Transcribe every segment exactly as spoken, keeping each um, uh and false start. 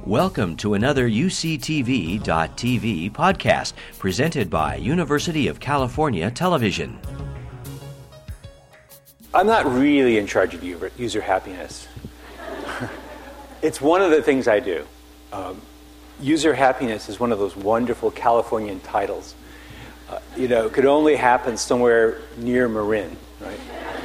Welcome to another U C T V dot T V podcast presented by University of California Television. I'm not really in charge of user happiness. It's one of the things I do. Um, user happiness is one of those wonderful Californian titles. Uh, you know, it could only happen somewhere near Marin, right?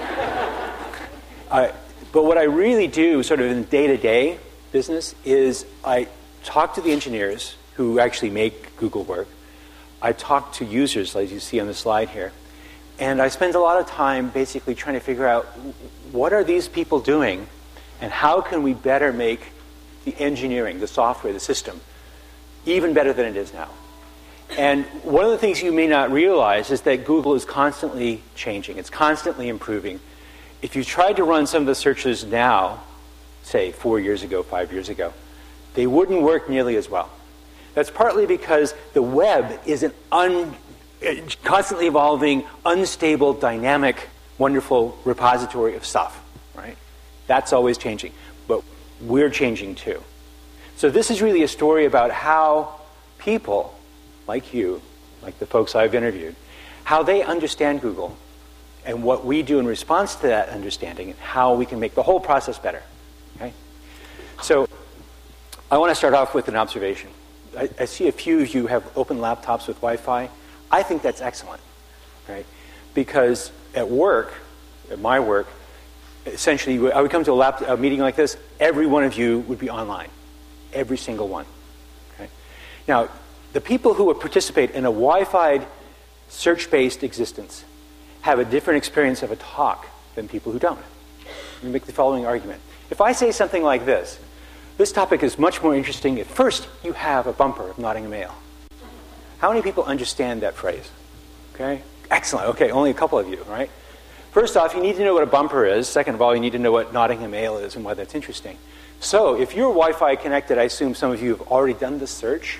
I, but what I really do sort of in day-to-day business is I talk to the engineers who actually make Google work. I talk to users, as you see on the slide here. And I spend a lot of time basically trying to figure out what are these people doing and how can we better make the engineering, the software, the system, even better than it is now. And one of the things you may not realize is that Google is constantly changing. It's constantly improving. If you tried to run some of the searches now, say four years ago, five years ago, they wouldn't work nearly as well. That's partly because the web is an un, constantly evolving, unstable, dynamic, wonderful repository of stuff, right? That's always changing, but we're changing too. So this is really a story about how people like you, like the folks I've interviewed, how they understand Google and what we do in response to that understanding and how we can make the whole process better. Okay? So I want to start off with an observation. I, I see a few of you have open laptops with Wi-Fi. I think that's excellent, right? Because at work, at my work, essentially I would come to a, lap, a meeting like this, every one of you would be online. Every single one. Okay? Now, the people who would participate in a Wi-Fi search-based existence have a different experience of a talk than people who don't. Let me make the following argument. If I say something like this, this topic is much more interesting if first you have a bumper of Nottingham Ale. How many people understand that phrase? Okay, excellent. Okay, only a couple of you, right? First off, you need to know what a bumper is. Second of all, you need to know what Nottingham Ale is and why that's interesting. So, if you're Wi-Fi connected, I assume some of you have already done the search.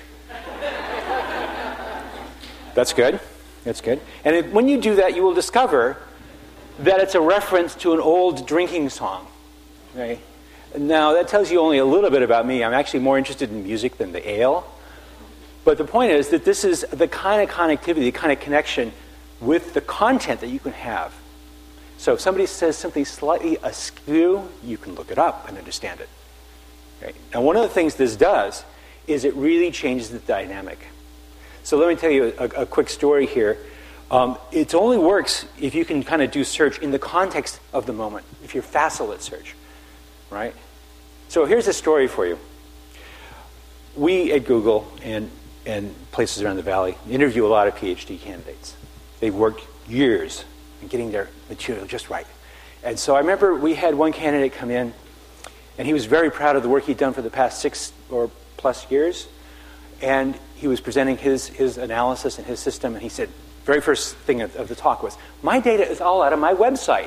That's good. That's good. And if, when you do that, you will discover that it's a reference to an old drinking song. Okay? Now, that tells you only a little bit about me. I'm actually more interested in music than the ale. But the point is that this is the kind of connectivity, the kind of connection with the content that you can have. So if somebody says something slightly askew, you can look it up and understand it. Okay? Now, one of the things this does is it really changes the dynamic. So let me tell you a, a quick story here. Um, it only works if you can kind of do search in the context of the moment, if you're facile at search, right? So here's a story for you. We at Google and, and places around the valley interview a lot of PhD candidates. They've worked years in getting their material just right. And so I remember we had one candidate come in, and he was very proud of the work he'd done for the past six or plus years. And he was presenting his, his analysis and his system, and he said, very first thing of, of the talk was, my data is all out of my website.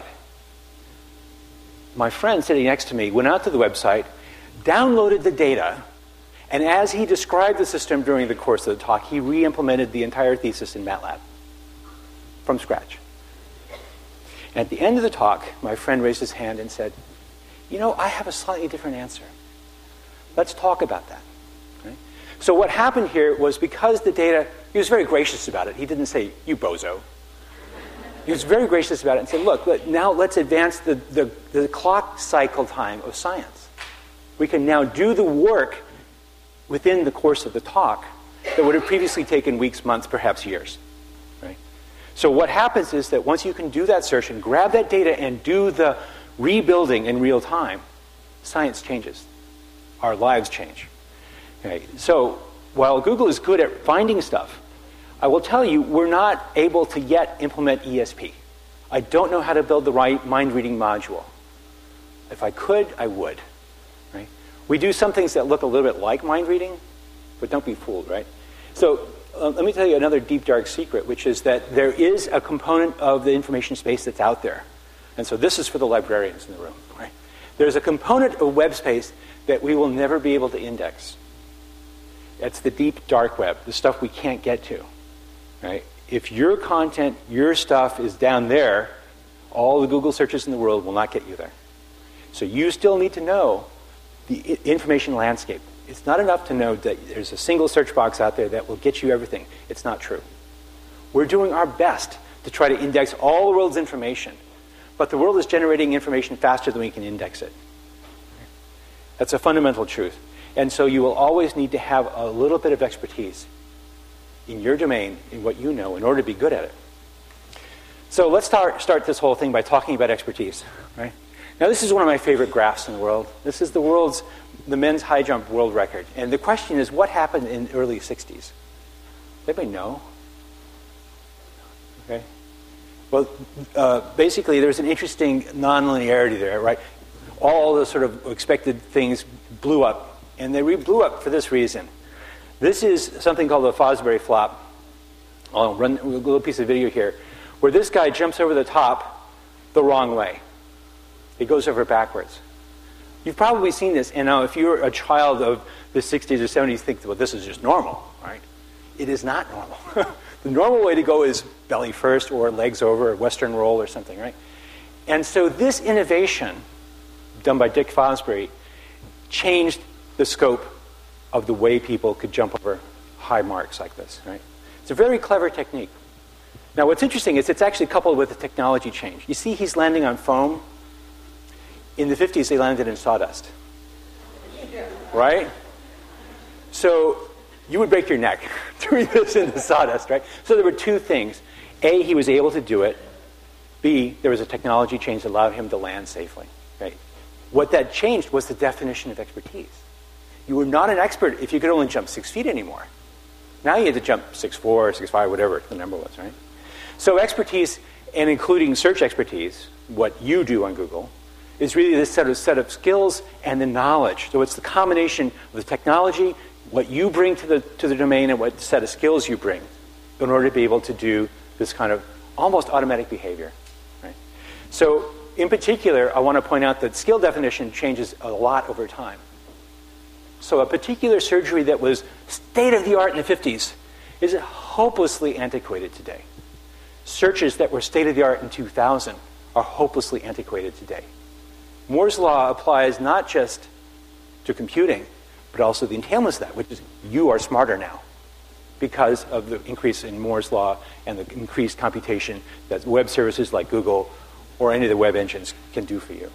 My friend sitting next to me went out to the website, downloaded the data, and as he described the system during the course of the talk, he re-implemented the entire thesis in MATLAB from scratch. And at the end of the talk, my friend raised his hand and said, you know, I have a slightly different answer. Let's talk about that. So what happened here was because the data, he was very gracious about it. He didn't say, you bozo. He was very gracious about it and said, look, let, now let's advance the, the, the clock cycle time of science. We can now do the work within the course of the talk that would have previously taken weeks, months, perhaps years. Right? So what happens is that once you can do that search and grab that data and do the rebuilding in real time, science changes. Our lives change. Okay, so while Google is good at finding stuff, I will tell you we're not able to yet implement E S P. I don't know how to build the right mind-reading module. If I could, I would. Right? We do some things that look a little bit like mind-reading, but don't be fooled, right? So uh, let me tell you another deep, dark secret, which is that there is a component of the information space that's out there. And so this is for the librarians in the room. Right? There's a component of web space that we will never be able to index. That's the deep dark web, the stuff we can't get to, right? If your content, your stuff is down there, all the Google searches in the world will not get you there. So you still need to know the information landscape. It's not enough to know that there's a single search box out there that will get you everything. It's not true. We're doing our best to try to index all the world's information, but the world is generating information faster than we can index it. That's a fundamental truth. And so you will always need to have a little bit of expertise in your domain, in what you know, in order to be good at it. So let's start, start this whole thing by talking about expertise. Right? Now, this is one of my favorite graphs in the world. This is the world's, the men's high jump world record. And the question is, what happened in the early sixties? Does anybody know? Okay. Well, uh, basically, there's an interesting nonlinearity there, right? All the sort of expected things blew up, and they re- blew up for this reason. This is something called the Fosbury flop. I'll run a little piece of video here, where this guy jumps over the top the wrong way. He goes over backwards. You've probably seen this, and now if you're a child of the sixties or seventies, you think, well, this is just normal, right? It is not normal. The normal way to go is belly first, or legs over, or Western roll, or something, right? And so this innovation, done by Dick Fosbury, changed the scope of the way people could jump over high marks like this, right? It's a very clever technique. Now, what's interesting is it's actually coupled with a technology change. You see he's landing on foam. In the fifties, they landed in sawdust, right? So you would break your neck doing this in the sawdust, right? So there were two things. A, he was able to do it. B, there was a technology change that allowed him to land safely, right? What that changed was the definition of expertise. You were not an expert if you could only jump six feet anymore. Now you had to jump six four, six five, whatever the number was, right? So expertise, and including search expertise, what you do on Google, is really this set of, set of skills and the knowledge. So it's the combination of the technology, what you bring to the, to the domain, and what set of skills you bring in order to be able to do this kind of almost automatic behavior. Right? So in particular, I want to point out that skill definition changes a lot over time. So a particular surgery that was state-of-the-art in the fifties is hopelessly antiquated today. Searches that were state-of-the-art in two thousand are hopelessly antiquated today. Moore's law applies not just to computing, but also the entailments of that, which is you are smarter now because of the increase in Moore's law and the increased computation that web services like Google or any of the web engines can do for you.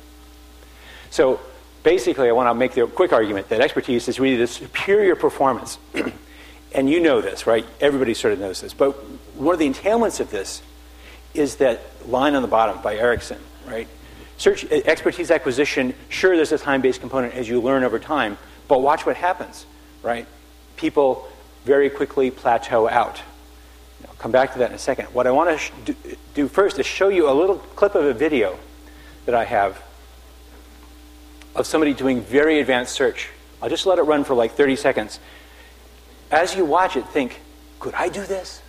So basically, I want to make the quick argument that expertise is really the superior performance. And you know this, right? Everybody sort of knows this. But one of the entailments of this is that line on the bottom by Ericsson, right? Search expertise acquisition, sure, there's a time-based component as you learn over time, but watch what happens, right? People very quickly plateau out. I'll come back to that in a second. What I want to sh- do, do first is show you a little clip of a video that I have of somebody doing very advanced search. I'll just let it run for like thirty seconds. As you watch it, think, could I do this?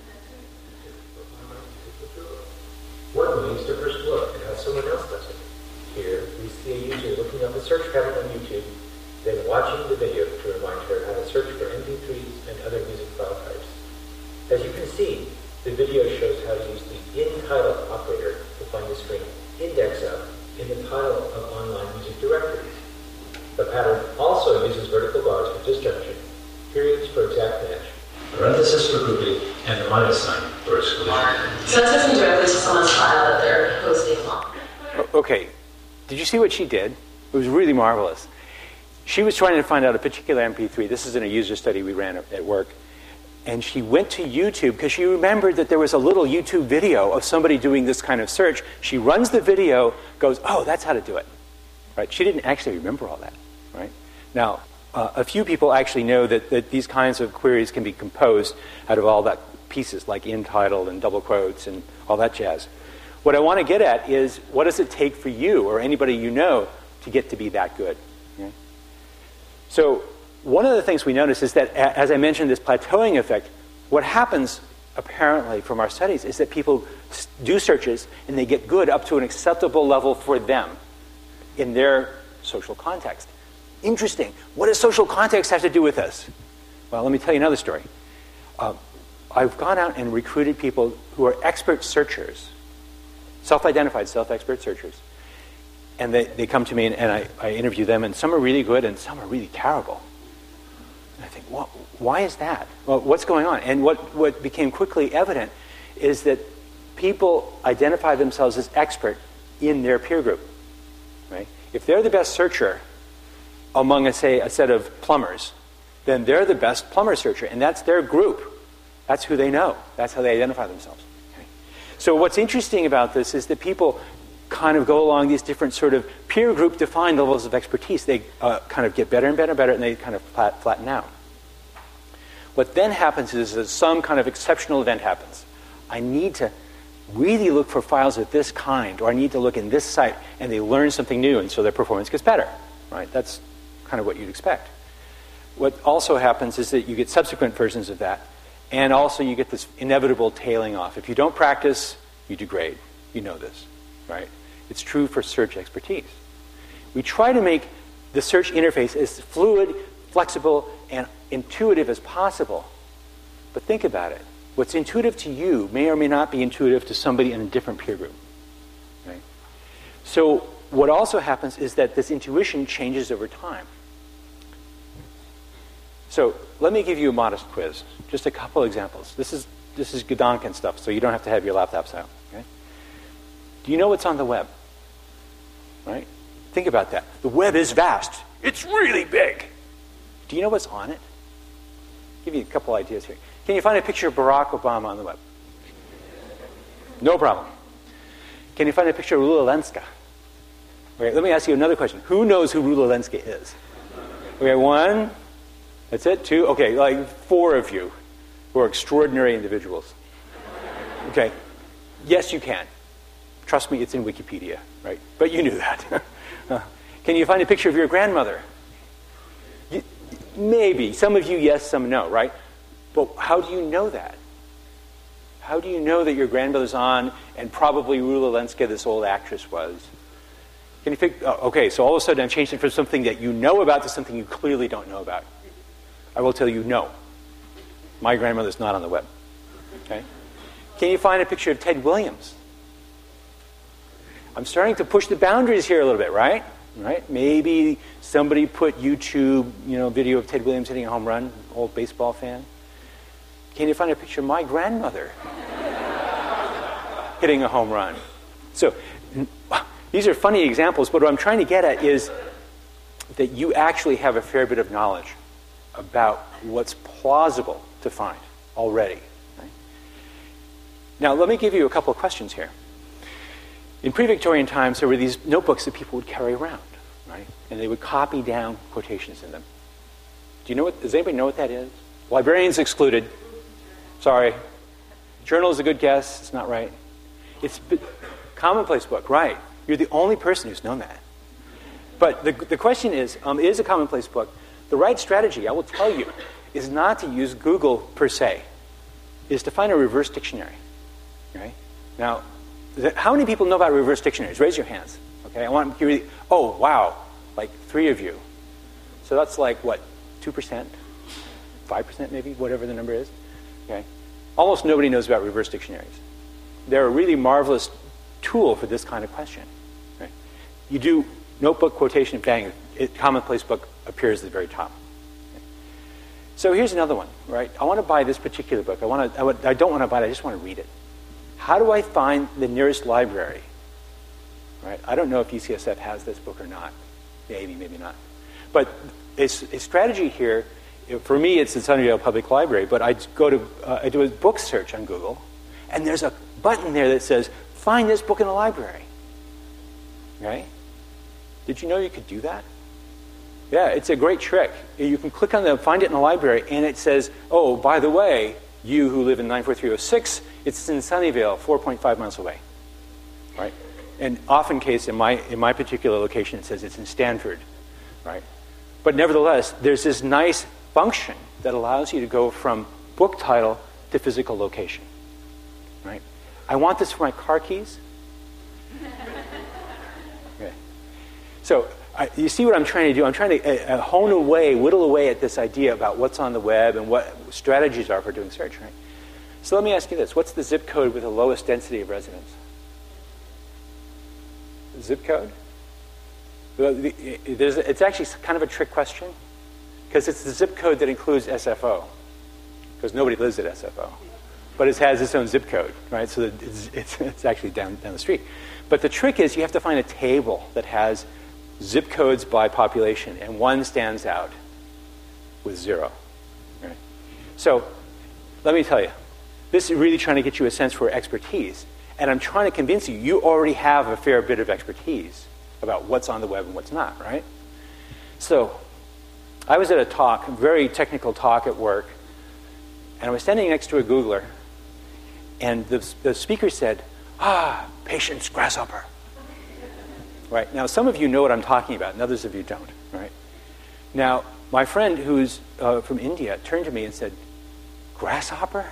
One means to first look at how someone else does it. Here, we see a user looking up a search pattern on YouTube, then watching the video to remind her how to search for M P threes and other music file types. As you can see, the video shows how to use the in-title operator to find the string index up in the title of online music directories. The pattern also uses vertical bars for disjunction, periods for exact match, parenthesis for grouping, and the minus sign for exclusion. So that's listening directly to someone's file that they're hosting on. Okay, did you see what she did? It was really marvelous. She was trying to find out a particular M P three. This is in a user study we ran at work. And she went to YouTube because she remembered that there was a little YouTube video of somebody doing this kind of search. She runs the video, goes, oh, that's how to do it. Right? She didn't actually remember all that. Right? Now, uh, a few people actually know that, that these kinds of queries can be composed out of all that pieces, like in title and double quotes and all that jazz. What I want to get at is, what does it take for you or anybody you know to get to be that good? Okay? So one of the things we notice is that, as I mentioned, this plateauing effect, what happens apparently from our studies is that people do searches and they get good up to an acceptable level for them in their social context. Interesting. What does social context have to do with this? Well, let me tell you another story. Uh, I've gone out and recruited people who are expert searchers, self-identified self-expert searchers. And they, they come to me and, and I, I interview them, and some are really good and some are really terrible. I think, well, why is that? Well, what's going on? And what, what became quickly evident is that people identify themselves as expert in their peer group. Right? If they're the best searcher among, a, say, a set of plumbers, then they're the best plumber searcher, and that's their group. That's who they know. That's how they identify themselves. Okay? So what's interesting about this is that people kind of go along these different sort of peer group defined levels of expertise. They uh, kind of get better and better and better, and they kind of flat, flatten out. What then happens is that some kind of exceptional event happens. I need to really look for files of this kind, or I need to look in this site, and they learn something new, and so their performance gets better. Right? That's kind of what you'd expect. What also happens is that you get subsequent versions of that, and also you get this inevitable tailing off. If you don't practice, you degrade. You know this, right? It's true for search expertise. We try to make the search interface as fluid, flexible, and intuitive as possible. But think about it. What's intuitive to you may or may not be intuitive to somebody in a different peer group. Right? So what also happens is that this intuition changes over time. So let me give you a modest quiz. Just a couple examples. This is this is Gedanken stuff, so you don't have to have your laptops out. Okay? Do you know what's on the web? Right? Think about that. The web is vast. It's really big. Do you know what's on it? I'll give you a couple ideas here. Can you find a picture of Barack Obama on the web? No problem. Can you find a picture of Rula Lenska? Okay, let me ask you another question. Who knows who Rula Lenska is? Okay, one. That's it? Two? Okay, like four of you who are extraordinary individuals. Okay. Yes, you can. Trust me, it's in Wikipedia, right? But you knew that. uh, can you find a picture of your grandmother? You, maybe. Some of you, yes, some no, right? But how do you know that? How do you know that your grandmother's on and probably Rula Lenska, this old actress, was? Can you pick? Oh, okay, so all of a sudden I'm changing from something that you know about to something you clearly don't know about. I will tell you no. My grandmother's not on the web. Okay? Can you find a picture of Ted Williams? I'm starting to push the boundaries here a little bit, right? Right? Maybe somebody put YouTube, you know, video of Ted Williams hitting a home run, old baseball fan. Can you find a picture of my grandmother hitting a home run? So these are funny examples, but what I'm trying to get at is that you actually have a fair bit of knowledge about what's plausible to find already. Right? Now, let me give you a couple of questions here. In pre-Victorian times, there were these notebooks that people would carry around, right? And they would copy down quotations in them. Do you know what? Does anybody know what that is? Librarians excluded. Sorry. Journal is a good guess. It's not right. It's a commonplace book, right? You're the only person who's known that. But the the question is, um, it is a commonplace book. The right strategy, I will tell you, is not to use Google per se. Is to find a reverse dictionary. Right? Now, how many people know about reverse dictionaries? Raise your hands. Okay, I want you to. Oh, wow, like three of you. So that's like what, two percent, five percent maybe, whatever the number is. Okay, almost nobody knows about reverse dictionaries. They're a really marvelous tool for this kind of question. Right? You do notebook quotation, bang, it, commonplace book appears at the very top. Okay. So here's another one. Right, I want to buy this particular book. I want to. I, would, I don't want to buy it. I just want to read it. How do I find the nearest library? Right? I don't know if U C S F has this book or not. Maybe, maybe not. But a, a strategy here, for me, it's the Sunnydale Public Library, but I go to, uh, I do a book search on Google, and there's a button there that says, find this book in the library. Right? Did you know you could do that? Yeah, it's a great trick. You can click on the, find it in the library, and it says, oh, by the way, you who live in nine four three oh six, it's in Sunnyvale, four point five miles away. Right? And often case, in my in my particular location, it says it's in Stanford. Right? But nevertheless, there's this nice function that allows you to go from book title to physical location. Right? I want this for my car keys. Okay. So I, you see what I'm trying to do? I'm trying to uh, hone away, whittle away at this idea about what's on the web and what strategies are for doing search, right? So let me ask you this. What's the zip code with the lowest density of residents? Zip code? Well, the, there's, it's actually kind of a trick question. because it's the zip code that includes S F O, because nobody lives at S F O. But it has its own zip code, right? So that it's, it's, it's actually down, down the street. But the trick is you have to find a table that has zip codes by population, and one stands out with zero. Right? So let me tell you, this is really trying to get you a sense for expertise. And I'm trying to convince you, you already have a fair bit of expertise about what's on the web and what's not, right? So I was at a talk, a very technical talk at work, and I was standing next to a Googler, and the, the speaker said, ah, patience, grasshopper. Right? Now, some of you know what I'm talking about, and others of you don't, right? Now, my friend who's uh, from India turned to me and said, grasshopper?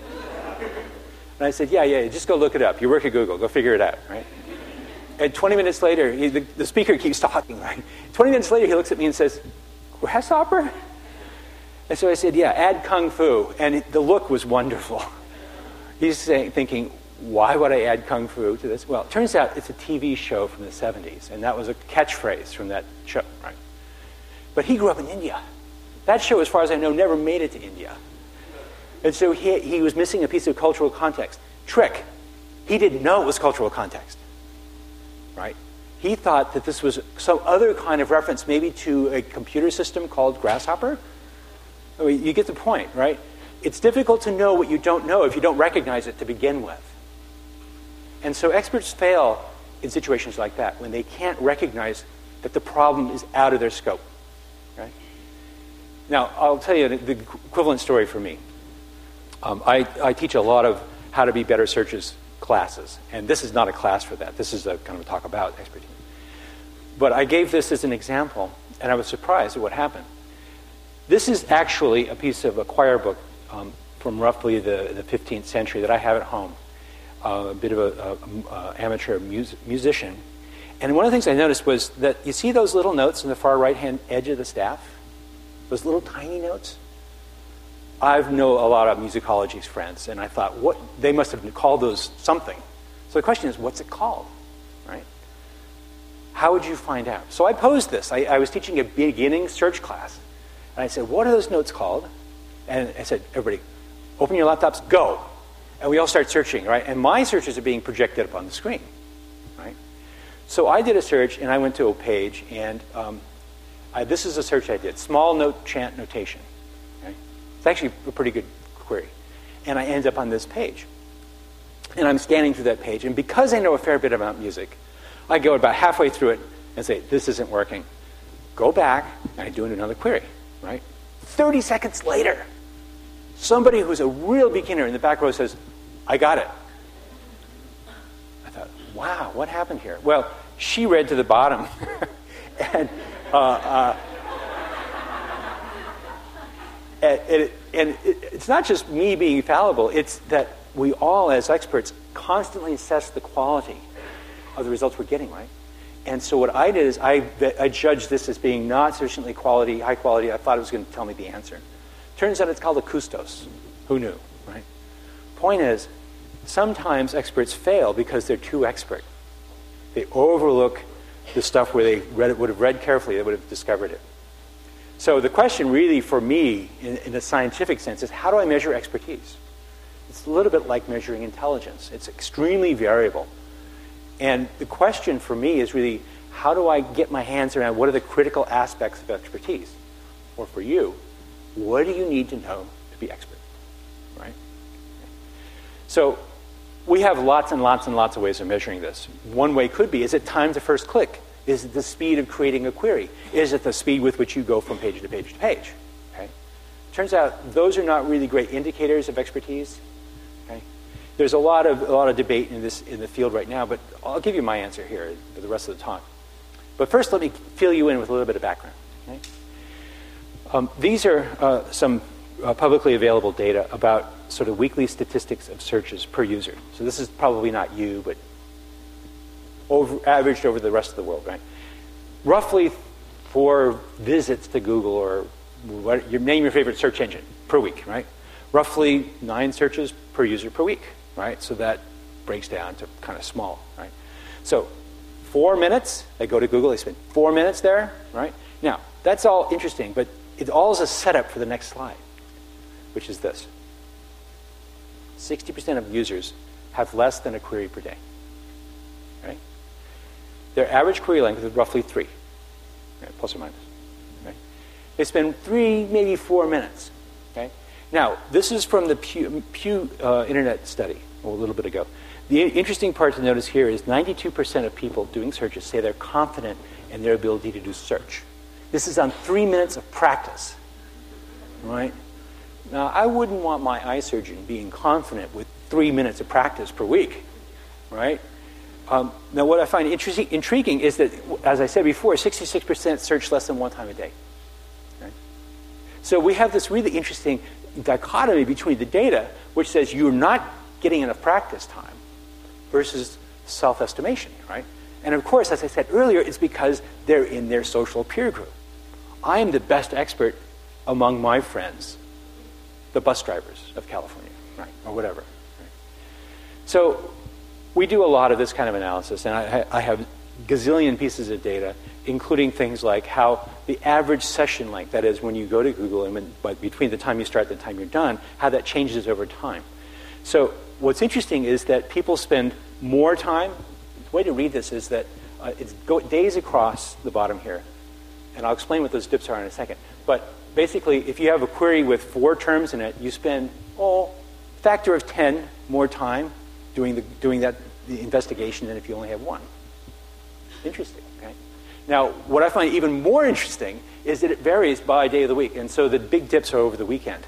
And I said, yeah, yeah, just go look it up. You work at Google. Go figure it out, right? And twenty minutes later, he, the, the speaker keeps talking, right? twenty minutes later, he looks at me and says, grasshopper? And so I said, yeah, add kung fu. And it, the look was wonderful. He's saying, thinking, why would I add kung fu to this? Well, it turns out it's a T V show from the seventies, and that was a catchphrase from that show, right? But he grew up in India. That show, as far as I know, never made it to India. And so he, he was missing a piece of cultural context. Trick. He didn't know it was cultural context, right? He thought that this was some other kind of reference, maybe to a computer system called Grasshopper. I mean, you get the point, right? It's difficult to know what you don't know if you don't recognize it to begin with. And so experts fail in situations like that, when they can't recognize that the problem is out of their scope, right? Now, I'll tell you the equivalent story for me. Um, I, I teach a lot of how to be better searchers classes, and this is not a class for that. This is a kind of a talk about expertise. But I gave this as an example, and I was surprised at what happened. This is actually a piece of a choir book um, from roughly the, the fifteenth century that I have at home. Uh, a bit of an uh, amateur mus- musician. And one of the things I noticed was that you see those little notes in the far right-hand edge of the staff? Those little tiny notes? I know a lot of musicology friends, and I thought, what they must have called those something. So the question is, what's it called? Right? How would you find out? So I posed this. I, I was teaching a beginning search class. And I said, what are those notes called? And I said, everybody, open your laptops, go. And we all start searching, right? And my searches are being projected up on the screen, right? So I did a search, and I went to a page, and um, I, this is a search I did. Small note chant notation. Okay? It's actually a pretty good query. And I end up on this page. And I'm scanning through that page, and because I know a fair bit about music, I go about halfway through it and say, this isn't working. Go back, and I do another query, right? thirty seconds later, somebody who's a real beginner in the back row says, I got it. I thought, wow, what happened here? Well, she read to the bottom. and, uh, uh, and, it, and it, it's not just me being fallible, it's that we all, as experts, constantly assess the quality of the results we're getting, right? And so what I did is I, I judged this as being not sufficiently quality, high quality. I thought it was going to tell me the answer. Turns out it's called acoustos. Who knew, right? Point is, sometimes experts fail because they're too expert. They overlook the stuff where they read it, would have read carefully, they would have discovered it. So the question really for me, in, in a scientific sense, is how do I measure expertise? It's a little bit like measuring intelligence. It's extremely variable. And the question for me is really, how do I get my hands around what are the critical aspects of expertise? Or for you, what do you need to know to be expert, right? So we have lots and lots and lots of ways of measuring this. One way could be, is it time to first click? Is it the speed of creating a query? Is it the speed with which you go from page to page to page? Okay? Turns out those are not really great indicators of expertise. Okay? There's a lot of a lot of debate in this in the field right now, but I'll give you my answer here for the rest of the talk. But first, let me fill you in with a little bit of background. Okay? Um, these are uh, some uh, publicly available data about sort of weekly statistics of searches per user. So this is probably not you, but over, averaged over the rest of the world, right? Roughly four visits to Google, or what, your name your favorite search engine, per week, right? Roughly nine searches per user per week, right? So that breaks down to kind of small, right? So four minutes, they go to Google, they spend four minutes there, right? Now, that's all interesting, but it all is a setup for the next slide, which is this. sixty percent of users have less than a query per day. Right? Their average query length is roughly three, right? Plus or minus. Right? They spend three, maybe four minutes. Okay? Now, this is from the Pew, Pew uh, Internet study a little bit ago. The interesting part to notice here is ninety-two percent of people doing searches say they're confident in their ability to do search. This is on three minutes of practice. Right? Now, I wouldn't want my eye surgeon being confident with three minutes of practice per week. Right? Um, now, what I find interesting, intriguing is that, as I said before, sixty-six percent search less than one time a day. Right? So we have this really interesting dichotomy between the data, which says you're not getting enough practice time, versus self-estimation, right? And of course, as I said earlier, it's because they're in their social peer group. I am the best expert among my friends, the bus drivers of California, right? Or whatever. Right? So we do a lot of this kind of analysis, and I, I have gazillion pieces of data, including things like how the average session length, that is when you go to Google and when, but between the time you start and the time you're done, how that changes over time. So what's interesting is that people spend more time. The way to read this is that uh, it's go, days across the bottom here. And I'll explain what those dips are in a second. But basically, if you have a query with four terms in it, you spend, oh, factor of ten more time doing, the, doing that the investigation than if you only have one. Interesting, okay? Now, what I find even more interesting is that it varies by day of the week. And so the big dips are over the weekend.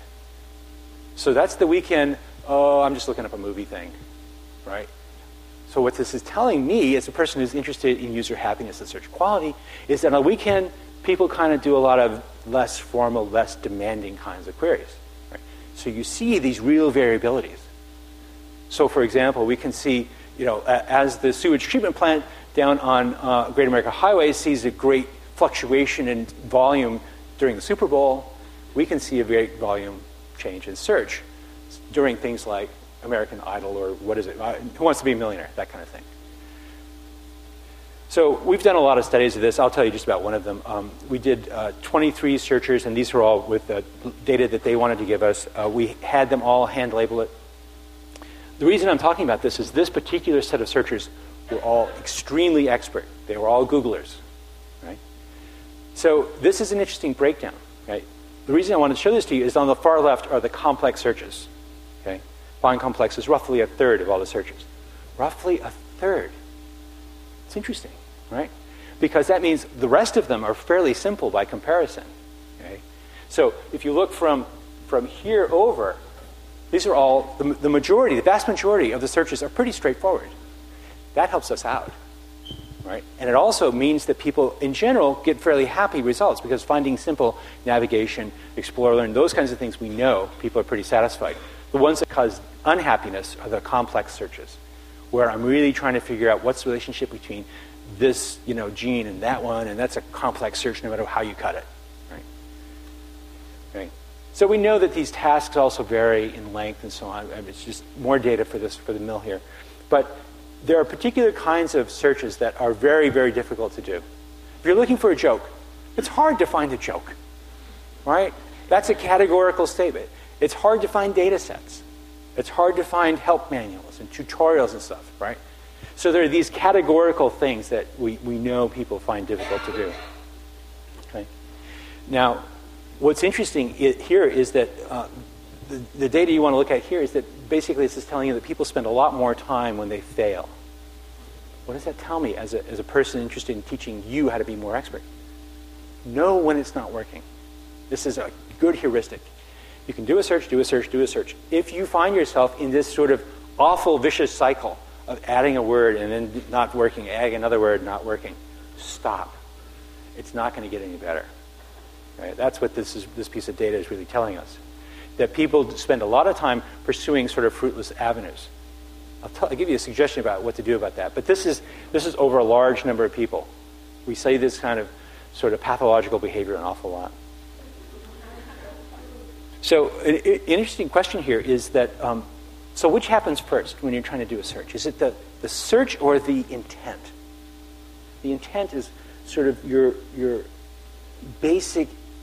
So that's the weekend. Oh, I'm just looking up a movie thing, right? So what this is telling me, as a person who's interested in user happiness and search quality, is that on the weekend, people kind of do a lot of less formal, less demanding kinds of queries. Right? So you see these real variabilities. So for example, we can see, you know, as the sewage treatment plant down on uh, Great America Highway sees a great fluctuation in volume during the Super Bowl, we can see a great volume change in search during things like American Idol or what is it, uh, Who Wants to Be a Millionaire, that kind of thing. So we've done a lot of studies of this. I'll tell you just about one of them. Um, we did uh, twenty-three searchers, and these were all with the data that they wanted to give us. Uh, we had them all hand label it. The reason I'm talking about this is this particular set of searchers were all extremely expert. They were all Googlers, right? So this is an interesting breakdown, right? The reason I wanted to show this to you is on the far left are the complex searches. Okay, Find complex is roughly a third of all the searches. Roughly a third. It's interesting, right? Because that means the rest of them are fairly simple by comparison. Okay? So if you look from, from here over, these are all, the, the majority, the vast majority of the searches are pretty straightforward. That helps us out, right? And it also means that people, in general, get fairly happy results because finding simple navigation, explore, learn, those kinds of things we know, people are pretty satisfied. The ones that cause unhappiness are the complex searches, where I'm really trying to figure out what's the relationship between this, you know, gene and that one, and that's a complex search no matter how you cut it, right? Right. So we know that these tasks also vary in length and so on. I mean, it's just more data for this for the mill here, but there are particular kinds of searches that are very, very difficult to do. If you're looking for a joke, it's hard to find a joke, right? That's a categorical statement. It's hard to find data sets. It's hard to find help manuals and tutorials and stuff, right? So there are these categorical things that we, we know people find difficult to do. Okay. Now, what's interesting here is that uh, the, the data you want to look at here is that basically this is telling you that people spend a lot more time when they fail. What does that tell me as a, as a person interested in teaching you how to be more expert? Know when it's not working. This is a good heuristic. You can do a search, do a search, do a search. If you find yourself in this sort of awful, vicious cycle of adding a word and then not working, adding another word, not working, stop. It's not going to get any better. Right? That's what this is. This piece of data is really telling us. That people spend a lot of time pursuing sort of fruitless avenues. I'll, tell, I'll give you a suggestion about what to do about that. But this is this is over a large number of people. We see this kind of sort of pathological behavior an awful lot. So an, an interesting question here is that, um, so which happens first when you're trying to do a search? Is it the, the search or the intent? The intent is sort of your, your basic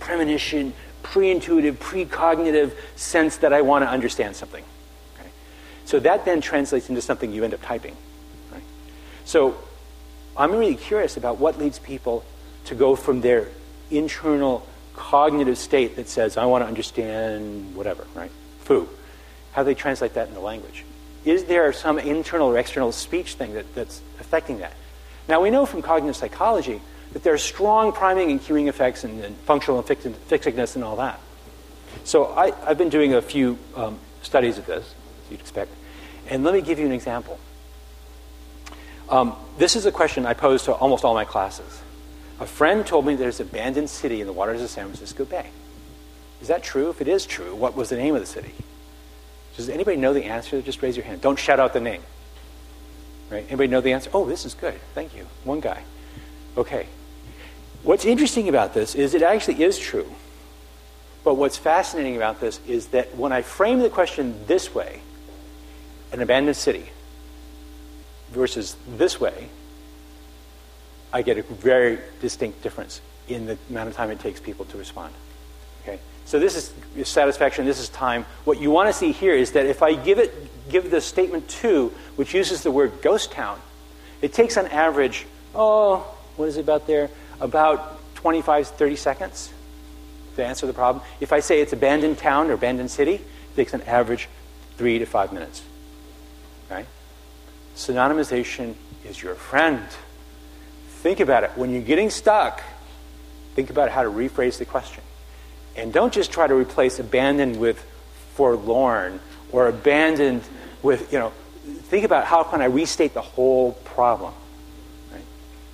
premonition, pre-intuitive, precognitive sense that I want to understand something. Okay? So that then translates into something you end up typing. Right? So I'm really curious about what leads people to go from their internal cognitive state that says, I want to understand whatever, right? Foo. How do they translate that into language? Is there some internal or external speech thing that, that's affecting that? Now, we know from cognitive psychology that there are strong priming and cueing effects and, and functional fixedness and all that. So I, I've been doing a few um, studies of this, as you'd expect. And let me give you an example. Um, this is a question I pose to almost all my classes. A friend told me there's an abandoned city in the waters of San Francisco Bay. Is that true? If it is true, what was the name of the city? Does anybody know the answer? Just raise your hand. Don't shout out the name. Right? Anybody know the answer? Oh, this is good. Thank you. One guy. Okay. What's interesting about this is it actually is true. But what's fascinating about this is that when I frame the question this way, an abandoned city, versus this way, I get a very distinct difference in the amount of time it takes people to respond. Okay? So this is satisfaction, this is time. What you want to see here is that if I give it, give the statement two, which uses the word ghost town, it takes on average, oh, what is it about there? About twenty-five, thirty seconds to answer the problem. If I say it's abandoned town or abandoned city, it takes an average three to five minutes. Right? Synonymization is your friend. Think about it. When you're getting stuck, think about how to rephrase the question. And don't just try to replace abandoned with forlorn or abandoned with, you know, think about how can I restate the whole problem. Right?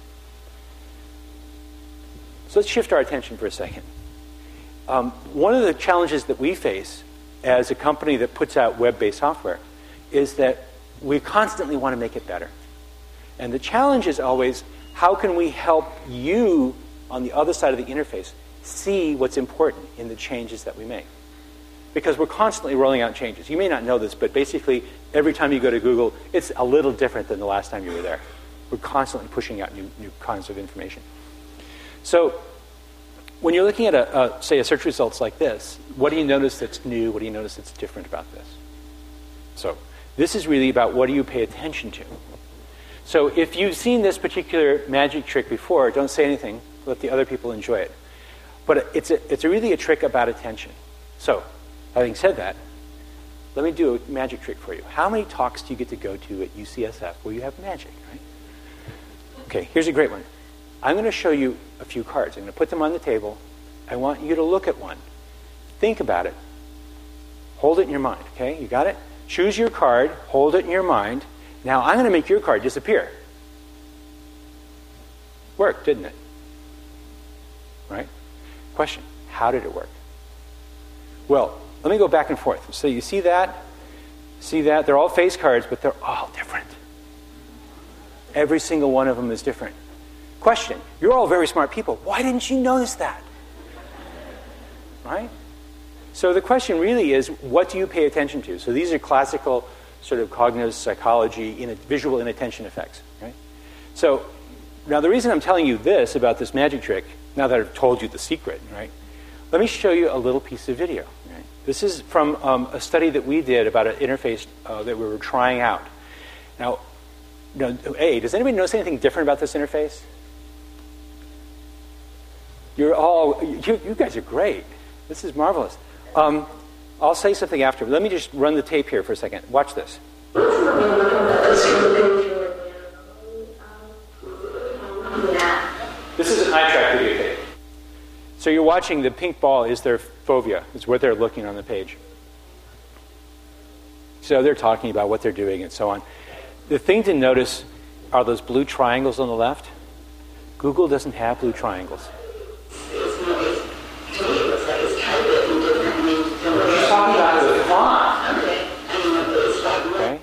So let's shift our attention for a second. Um, one of the challenges that we face as a company that puts out web-based software is that we constantly want to make it better. And the challenge is always, how can we help you on the other side of the interface see what's important in the changes that we make? Because we're constantly rolling out changes. You may not know this, but basically every time you go to Google, it's a little different than the last time you were there. We're constantly pushing out new, new kinds of information. So when you're looking at, a, a, say, a search results like this, what do you notice that's new? What do you notice that's different about this? So this is really about what do you pay attention to. So if you've seen this particular magic trick before, don't say anything. Let the other people enjoy it. But it's a, it's a really a trick about attention. So having said that, let me do a magic trick for you. How many talks do you get to go to at U C S F where you have magic, right? Okay, here's a great one. I'm going to show you a few cards. I'm going to put them on the table. I want you to look at one. Think about it. Hold it in your mind, okay? You got it? Choose your card. Hold it in your mind. Now, I'm going to make your card disappear. Worked, didn't it? Right? Question, how did it work? Well, let me go back and forth. So you see that? See that? They're all face cards, but they're all different. Every single one of them is different. Question, you're all very smart people. Why didn't you notice that? Right? So the question really is, what do you pay attention to? So these are classical sort of cognitive psychology, in visual inattention effects. Right? So now the reason I'm telling you this about this magic trick, now that I've told you the secret, right? Let me show you a little piece of video. Right? This is from um, a study that we did about an interface uh, that we were trying out. Now, now, A, does anybody notice anything different about this interface? You're all, you, you guys are great. This is marvelous. Um, I'll say something after. Let me just run the tape here for a second. Watch this. This is an eye track video tape. So you're watching the pink ball is their fovea. It's what they're looking on the page. So they're talking about what they're doing and so on. The thing to notice are those blue triangles on the left. Google doesn't have blue triangles. She's talking about the font. Okay.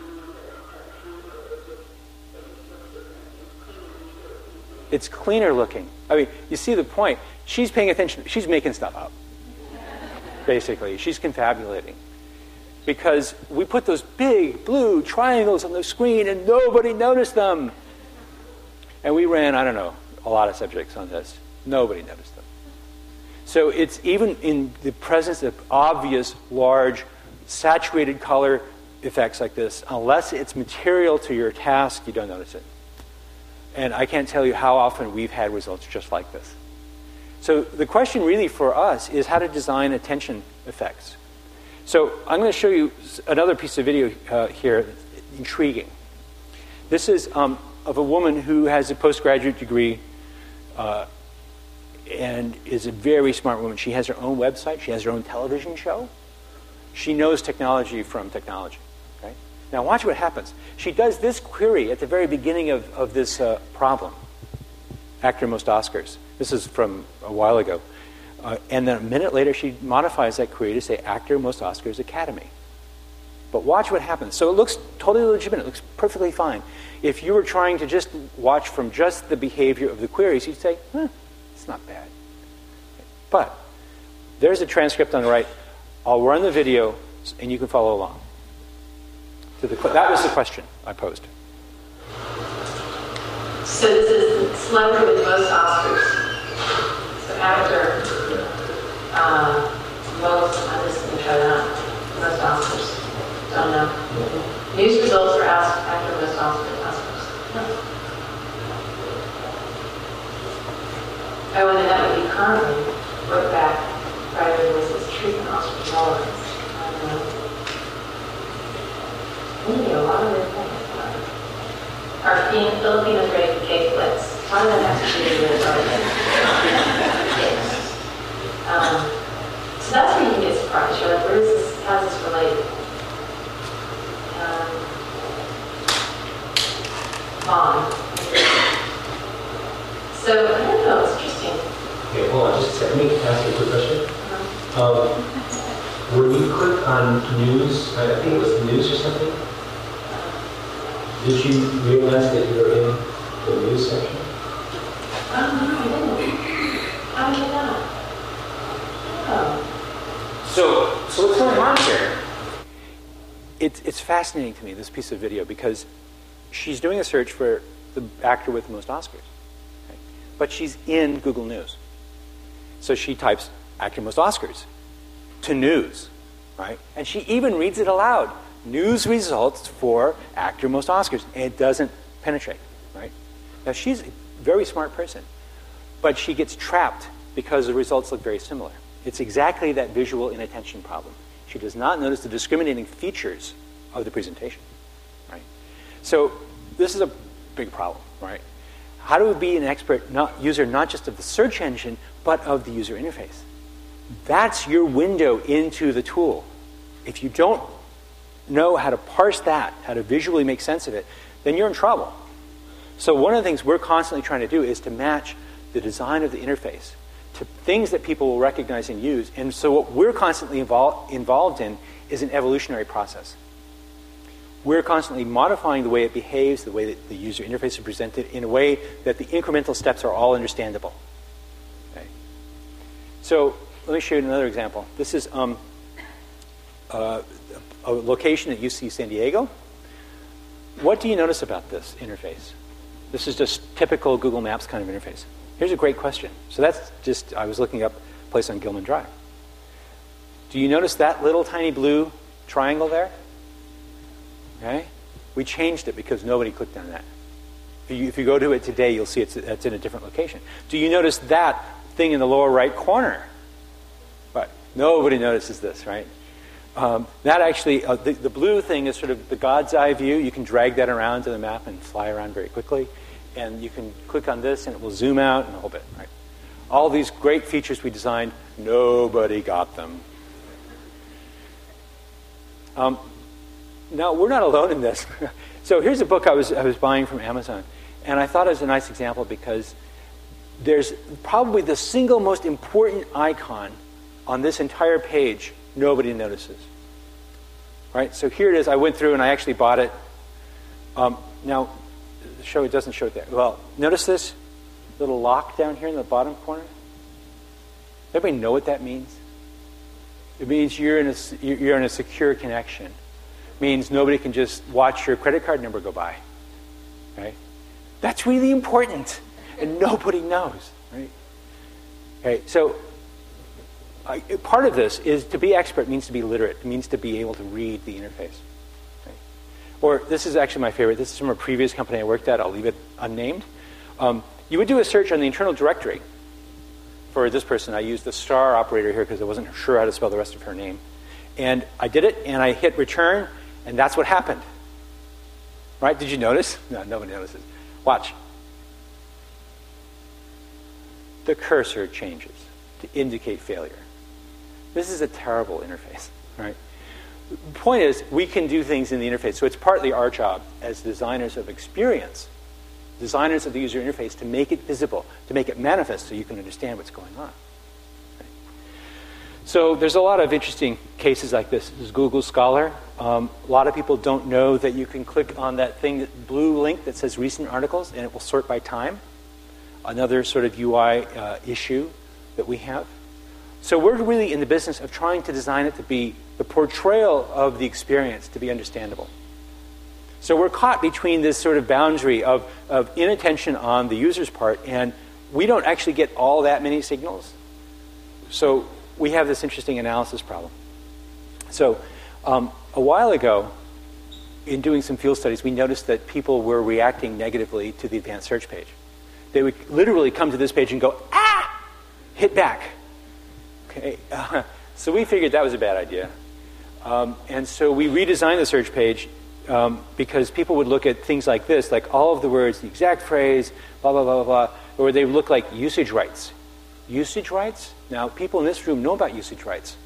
It's cleaner looking. I mean, you see the point. She's paying attention. She's making stuff up. Basically, she's confabulating. Because we put those big blue triangles on the screen and nobody noticed them. And we ran, I don't know, a lot of subjects on this. Nobody noticed them. So it's even in the presence of obvious, large, saturated color effects like this, unless it's material to your task, you don't notice it. And I can't tell you how often we've had results just like this. So the question really for us is how to design attention effects. So I'm going to show you another piece of video uh, here that's intriguing. This is um, of a woman who has a postgraduate degree uh, and is a very smart woman. She has her own website. She has her own television show. She knows technology from technology. Right? Now watch what happens. She does this query at the very beginning of, of this uh, problem. Actor most Oscars. This is from a while ago. Uh, and then a minute later, she modifies that query to say actor most Oscars Academy. But watch what happens. So it looks totally legitimate. It looks perfectly fine. If you were trying to just watch from just the behavior of the queries, you'd say, huh, it's not bad. But there's a transcript on the right. I'll run the video, and you can follow along. So the, that was the question I posed. So this is celebrity with most Oscars. So actor, uh, most, I'm just going to try that out. Most Oscars. Don't know. News results for actor most Oscars. Oscars. No. Oh, and then that would be currently. Look back. Friday was his treatment Oscars. Relevance. I don't know. Maybe a lot of their things. Our Filipinos ready for cake flips. Why does that have to do with our yes. um, So that's where you can get surprised. You're like, where is this, how is this related? Um, Bond. So, I don't know, it's interesting. Okay, hold on just a second. Let me ask you a quick question. Uh-huh. Um, when you click on news, I think it was the news or something, did you realize that you were in the news section? Oh, no, I didn't. How did you know? Oh. So, so what's going on here? It's, it's fascinating to me, this piece of video, because she's doing a search for the actor with the most Oscars. Okay? But she's in Google News. So she types actor most Oscars to news, right? And she even reads it aloud. News results for actor most Oscars. And it doesn't penetrate, right? Now, she's a very smart person, but she gets trapped because the results look very similar. It's exactly that visual inattention problem. She does not notice the discriminating features of the presentation, right? So this is a big problem, right? How do we be an expert not, user not just of the search engine, but of the user interface? That's your window into the tool. If you don't know how to parse that, how to visually make sense of it, then you're in trouble. So one of the things we're constantly trying to do is to match the design of the interface to things that people will recognize and use. And so what we're constantly invol- involved in is an evolutionary process. We're constantly modifying the way it behaves, the way that the user interface is presented, in a way that the incremental steps are all understandable. Okay. So let me show you another example. This is um, uh, a location at U C San Diego. What do you notice about this interface? This is just typical Google Maps kind of interface. Here's a great question. So that's just, I was looking up a place on Gilman Drive. Do you notice that little tiny blue triangle there? Okay? We changed it because nobody clicked on that. If you, if you go to it today, you'll see it's, it's in a different location. Do you notice that thing in the lower right corner? But nobody notices this, right? Um, that actually, uh, the, the blue thing is sort of the God's eye view. You can drag that around to the map and fly around very quickly. And you can click on this and it will zoom out and a whole bit, right? All these great features we designed, nobody got them. Um, now, we're not alone in this. So here's a book I was, I was buying from Amazon. And I thought it was a nice example because there's probably the single most important icon on this entire page nobody notices. Right? So here it is. I went through and I actually bought it. Um, now, show it doesn't show it there. Well, notice this little lock down here in the bottom corner? Everybody know what that means? It means you're in a, you're in a secure connection. It means nobody can just watch your credit card number go by. Right? That's really important. And nobody knows. Right? Okay, so I, part of this is to be expert means to be literate. It means to be able to read the interface. Right? Or this is actually my favorite. This is from a previous company I worked at. I'll leave it unnamed. Um, you would do a search on the internal directory for this person. I used the star operator here because I wasn't sure how to spell the rest of her name. And I did it, and I hit return, and that's what happened. Right? Did you notice? No, nobody notices. Watch. The cursor changes to indicate failure. This is a terrible interface, right? The point is, we can do things in the interface, so it's partly our job as designers of experience, designers of the user interface, to make it visible, to make it manifest so you can understand what's going on. Right? So there's a lot of interesting cases like this. This is Google Scholar. Um, a lot of people don't know that you can click on that thing, that blue link that says recent articles, and it will sort by time. Another sort of U I uh, issue that we have. So we're really in the business of trying to design it to be the portrayal of the experience to be understandable. So we're caught between this sort of boundary of, of inattention on the user's part, and we don't actually get all that many signals. So we have this interesting analysis problem. So um, a while ago, in doing some field studies, we noticed that people were reacting negatively to the advanced search page. They would literally come to this page and go, ah, hit back. Okay, uh, so we figured that was a bad idea. Um, and so we redesigned the search page um, because people would look at things like this, like all of the words, the exact phrase, blah, blah, blah, blah, blah, or they would look like usage rights. Usage rights? Now, people in this room know about usage rights.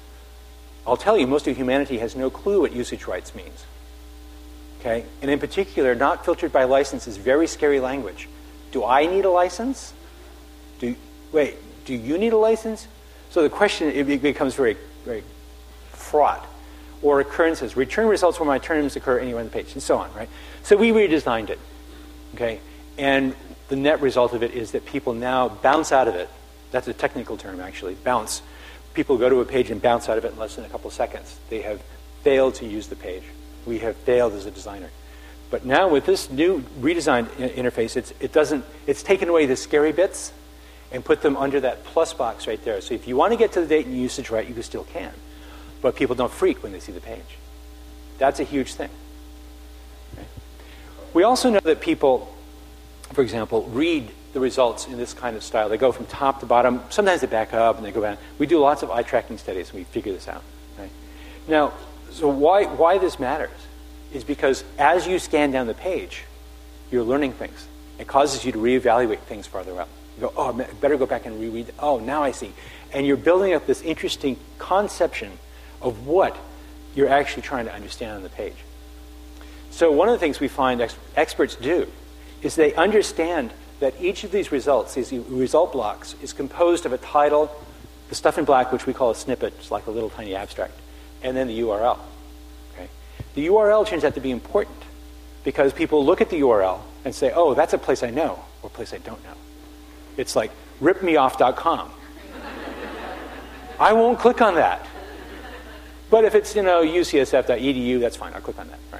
I'll tell you, most of humanity has no clue what usage rights means. Okay? And in particular, not filtered by license is very scary language. Do I need a license? Do wait, do you need a license? So the question, it becomes very, very fraught. Or occurrences. Return results where my terms occur anywhere on the page, and so on, right? So we redesigned it, okay? And the net result of it is that people now bounce out of it. That's a technical term, actually, bounce. People go to a page and bounce out of it in less than a couple of seconds. They have failed to use the page. We have failed as a designer. But now with this new redesigned I- interface, it's, it doesn't, it's taken away the scary bits and put them under that plus box right there. So if you want to get to the date and usage right, you still can. But people don't freak when they see the page. That's a huge thing. Okay? We also know that people, for example, read the results in this kind of style. They go from top to bottom. Sometimes they back up and they go back. We do lots of eye tracking studies and we figure this out. Right? Now, so why, why this matters is because as you scan down the page, you're learning things. It causes you to reevaluate things farther up. You go, oh, I better go back and reread. Oh, now I see. And you're building up this interesting conception of what you're actually trying to understand on the page. So one of the things we find ex- experts do is they understand that each of these results, these result blocks, is composed of a title, the stuff in black, which we call a snippet, it's like a little tiny abstract, and then the U R L. Okay? The U R L turns out to be important because people look at the U R L and say, oh, that's a place I know, or a place I don't know. It's like rip me off dot com. I won't click on that. But if it's, you know, U C S F dot E D U, that's fine. I'll click on that. Right?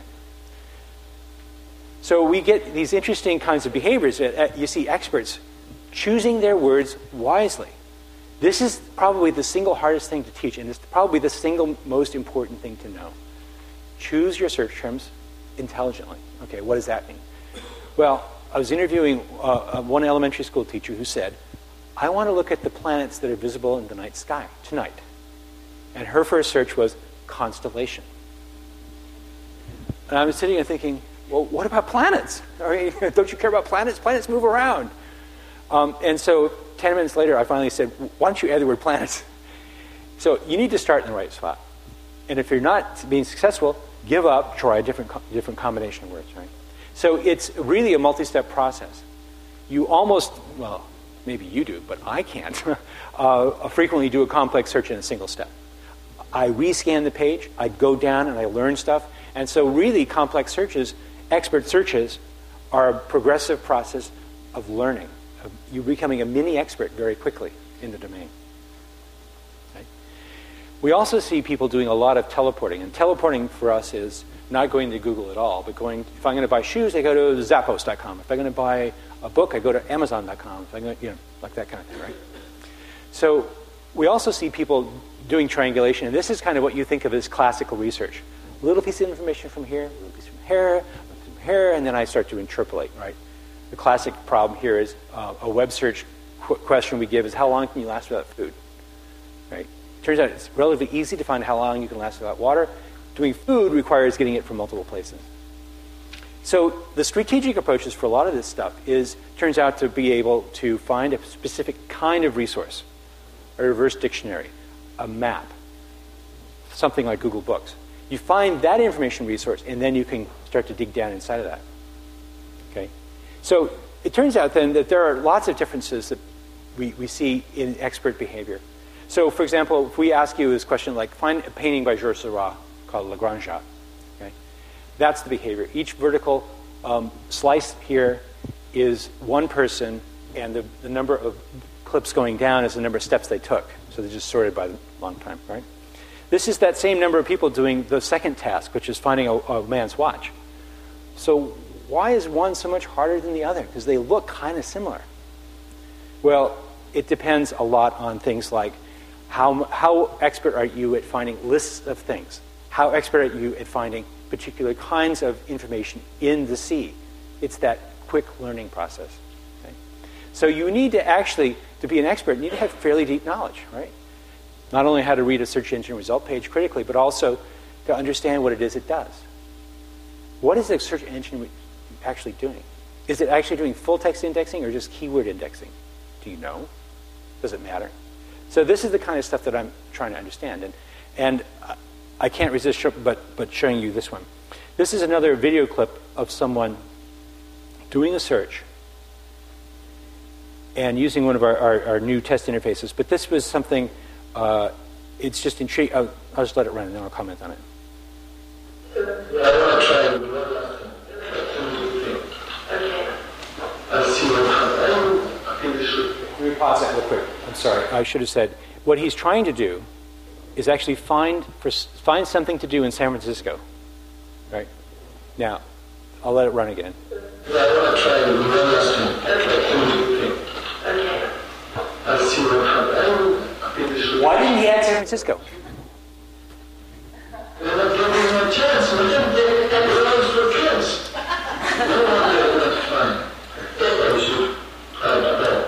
So we get these interesting kinds of behaviors. You see experts choosing their words wisely. This is probably the single hardest thing to teach, and it's probably the single most important thing to know. Choose your search terms intelligently. Okay, what does that mean? Well, I was interviewing uh, one elementary school teacher who said, I want to look at the planets that are visible in the night sky tonight. And her first search was constellation. And I was sitting there thinking, well, what about planets? I mean, don't you care about planets? Planets move around. Um, and so ten minutes later, I finally said, why don't you add the word planets? So you need to start in the right spot. And if you're not being successful, give up, try a different, different combination of words, right? So it's really a multi-step process. You almost, well, maybe you do, but I can't, uh, frequently do a complex search in a single step. I rescan the page, I go down and I learn stuff. And so really complex searches, expert searches, are a progressive process of learning. Of you becoming a mini expert very quickly in the domain. Okay? We also see people doing a lot of teleporting. And teleporting for us is not going to Google at all, but going, if I'm going to buy shoes, I go to Zappos dot com. If I'm going to buy a book, I go to Amazon dot com. If I'm going to, you know, like that kind of thing, right? So we also see people doing triangulation, and this is kind of what you think of as classical research. A little piece of information from here, a little piece from here, from here, and then I start to interpolate, right? The classic problem here is uh, a web search qu- question we give is, how long can you last without food? Right? Turns out it's relatively easy to find how long you can last without water. Doing food requires getting it from multiple places. So the strategic approaches for a lot of this stuff is, turns out to be able to find a specific kind of resource, a reverse dictionary, a map, something like Google Books. You find that information resource, and then you can start to dig down inside of that. Okay? So it turns out then that there are lots of differences that we, we see in expert behavior. So for example, if we ask you this question like, find a painting by Georges Seurat called Le Grand Jatte. Okay? That's the behavior. Each vertical um, slice here is one person, and the, the number of clips going down is the number of steps they took. So they're just sorted by the long time, right? This is that same number of people doing the second task, which is finding a, a man's watch. So why is one so much harder than the other? Because they look kind of similar. Well, it depends a lot on things like how, how expert are you at finding lists of things? How expert are you at finding particular kinds of information in the sea? It's that quick learning process. Okay? So you need to actually, to be an expert, you need to have fairly deep knowledge, right? Not only how to read a search engine result page critically, but also to understand what it is it does. What is the search engine actually doing? Is it actually doing full text indexing or just keyword indexing? Do you know? Does it matter? So this is the kind of stuff that I'm trying to understand. And, and I can't resist sh- but, but showing you this one. This is another video clip of someone doing a search and using one of our, our, our new test interfaces. But this was something... Uh, it's just intriguing. I'll, I'll just let it run and then I'll comment on it. Yeah, I want to try and one last thing. What do you think? I see what happened. I think this should... Let me pause that real quick. I'm sorry. I should have said, what he's trying to do is actually find for, find something to do in San Francisco. Right? Now, I'll let it run again. Yeah, I want to try and one last thing. What do you think? I see what happened. Why didn't he add San Francisco? They're not giving me a chance. We didn't get any rounds for kids. No, that's fine. I should add that.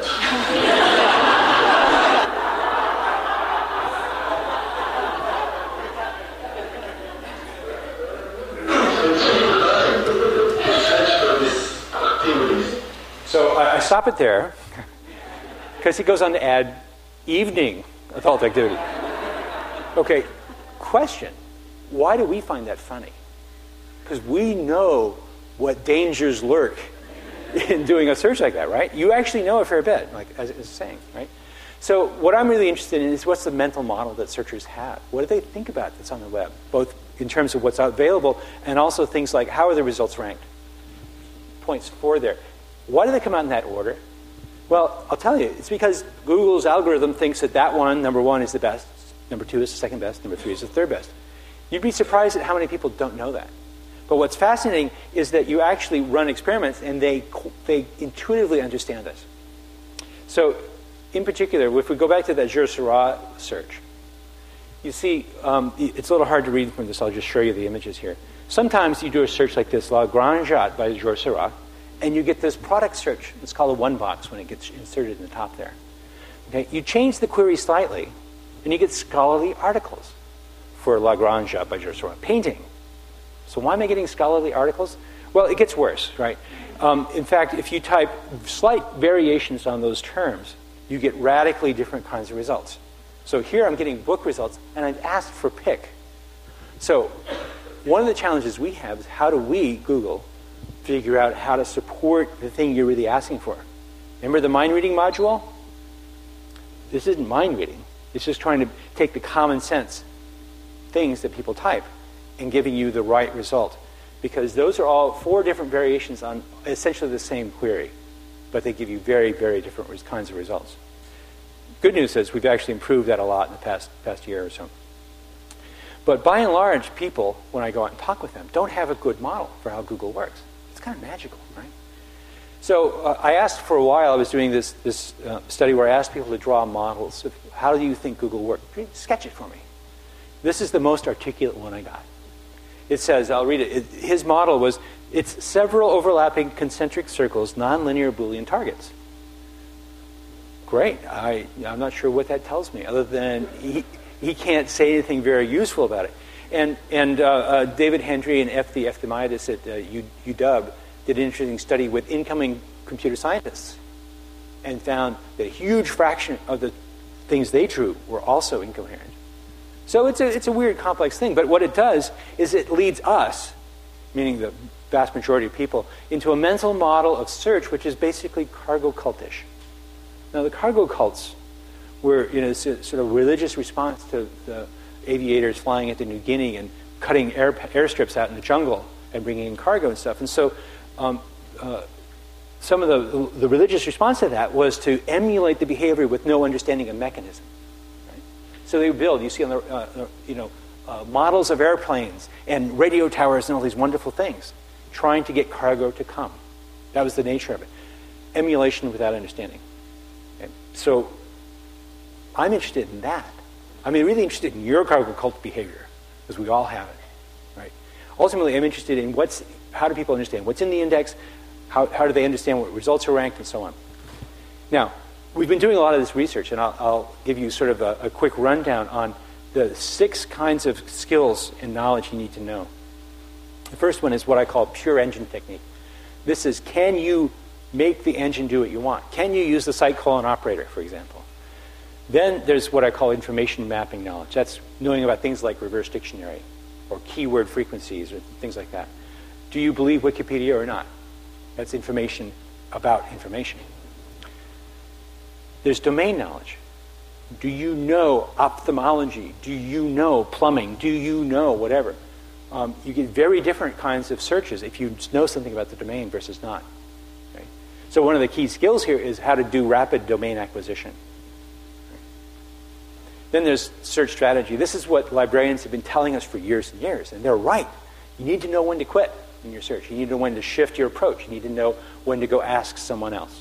So I, I stop it there because he goes on to add evening adult activity. Okay, question. Why do we find that funny? Because we know what dangers lurk in doing a search like that, right? You actually know a fair bit, like as it was saying, right? So what I'm really interested in is what's the mental model that searchers have? What do they think about that's on the web, both in terms of what's available and also things like how are the results ranked? Points four there. Why do they come out in that order? Well, I'll tell you, it's because Google's algorithm thinks that that one, number one, is the best, number two is the second best, number three is the third best. You'd be surprised at how many people don't know that. But what's fascinating is that you actually run experiments and they they intuitively understand this. So, in particular, if we go back to that Georges Seurat search, you see, um, it's a little hard to read from this, I'll just show you the images here. Sometimes you do a search like this, Le Grand Jatte by Georges Seurat, and you get this product search. It's called a one box when it gets inserted in the top there. Okay, you change the query slightly, and you get scholarly articles for Le Grand Jatte by Georges Seurat. Painting. So why am I getting scholarly articles? Well, it gets worse, right? Um, in fact, if you type slight variations on those terms, you get radically different kinds of results. So here I'm getting book results, and I've asked for pick. So one of the challenges we have is how do we, Google, figure out how to support the thing you're really asking for? Remember the mind reading module? This isn't mind reading. It's just trying to take the common sense things that people type and giving you the right result. Because those are all four different variations on essentially the same query, but they give you very, very different kinds of results. Good news is we've actually improved that a lot in the past, past year or so. But by and large, people, when I go out and talk with them, don't have a good model for how Google works. It's kind of magical, right? So uh, I asked for a while, I was doing this, this uh, study where I asked people to draw models of how do you think Google works? Sketch it for me. This is the most articulate one I got. It says, I'll read it. it his model was, it's several overlapping concentric circles, nonlinear Boolean targets. Great. I, I'm not sure what that tells me, other than he, he can't say anything very useful about it. And, and uh, uh, David Hendry and F. the Ephthymiadis at uh, U, UW did an interesting study with incoming computer scientists and found that a huge fraction of the things they drew were also incoherent. So it's a, it's a weird, complex thing. But what it does is it leads us, meaning the vast majority of people, into a mental model of search which is basically cargo cultish. Now, the cargo cults were, you know, sort of religious response to the aviators flying into New Guinea and cutting air, airstrips out in the jungle and bringing in cargo and stuff. And so um, uh, some of the, the religious response to that was to emulate the behavior with no understanding of mechanism. Right? So they would build, you see on the, uh, you know, uh, models of airplanes and radio towers and all these wonderful things, trying to get cargo to come. That was the nature of it. Emulation without understanding. Okay? So I'm interested in that. I mean, really interested in your cargo cult behavior, because we all have it, right? Ultimately, I'm interested in what's, how do people understand what's in the index, how, how do they understand what results are ranked, and so on. Now, we've been doing a lot of this research, and I'll, I'll give you sort of a, a quick rundown on the six kinds of skills and knowledge you need to know. The first one is what I call pure engine technique. This is, can you make the engine do what you want? Can you use the site colon operator, for example? Then there's what I call information mapping knowledge. That's knowing about things like reverse dictionary or keyword frequencies or things like that. Do you believe Wikipedia or not? That's information about information. There's domain knowledge. Do you know ophthalmology? Do you know plumbing? Do you know whatever? Um, you get very different kinds of searches if you know something about the domain versus not. Okay? So one of the key skills here is how to do rapid domain acquisition. Then there's search strategy. This is what librarians have been telling us for years and years, and they're right. You need to know when to quit in your search. You need to know when to shift your approach. You need to know when to go ask someone else.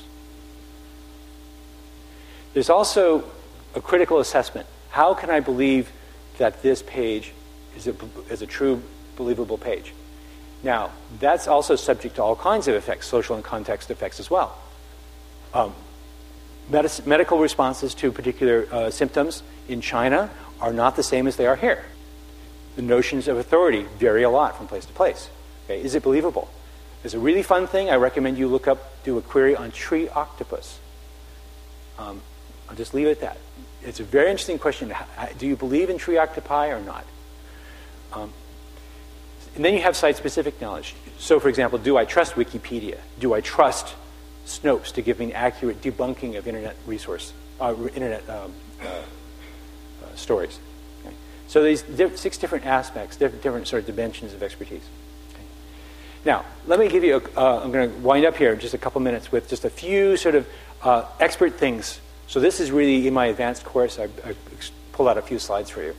There's also a critical assessment. How can I believe that this page is a, is a true, believable page? Now, that's also subject to all kinds of effects, social and context effects as well. Um, medis- medical responses to particular uh, symptoms in China are not the same as they are here. The notions of authority vary a lot from place to place. Okay, is it believable? It's a really fun thing. I recommend you look up, do a query on tree octopus. Um, I'll just leave it at that. It's a very interesting question. Do you believe in tree octopi or not? Um, and then you have site-specific knowledge. So, for example, do I trust Wikipedia? Do I trust Snopes to give me an accurate debunking of internet resource, uh, internet um, uh, uh, stories? Okay. So these diff- six different aspects, different, different sort of dimensions of expertise. Okay. Now, let me give you. A, uh, I'm going to wind up here in just a couple minutes with just a few sort of uh, expert things. So this is really in my advanced course. I, I pulled out a few slides for you.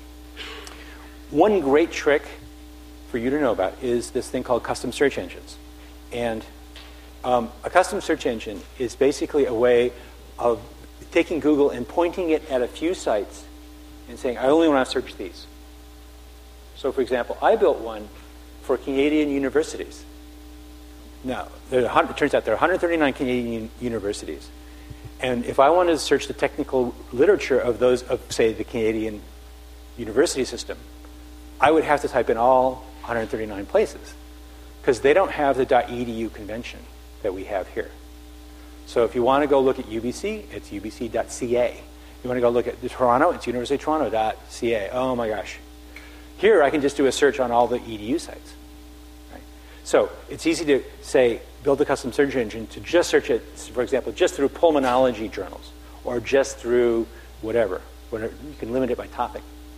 One great trick for you to know about is this thing called custom search engines. And um, a custom search engine is basically a way of taking Google and pointing it at a few sites and saying, I only want to search these. So, for example, I built one for Canadian universities. Now, there are, it turns out there are one hundred thirty-nine Canadian universities. And if I wanted to search the technical literature of those, of, say, the Canadian university system, I would have to type in all one hundred thirty-nine places, because they don't have the .edu convention that we have here. So if you want to go look at U B C, it's U B C dot C A. You want to go look at Toronto, it's University of Toronto dot C A. Oh my gosh. Here I can just do a search on all the E D U sites. Right? So it's easy to say, build a custom search engine to just search it, for example, just through pulmonology journals, or just through whatever. whatever. You can limit it by topic.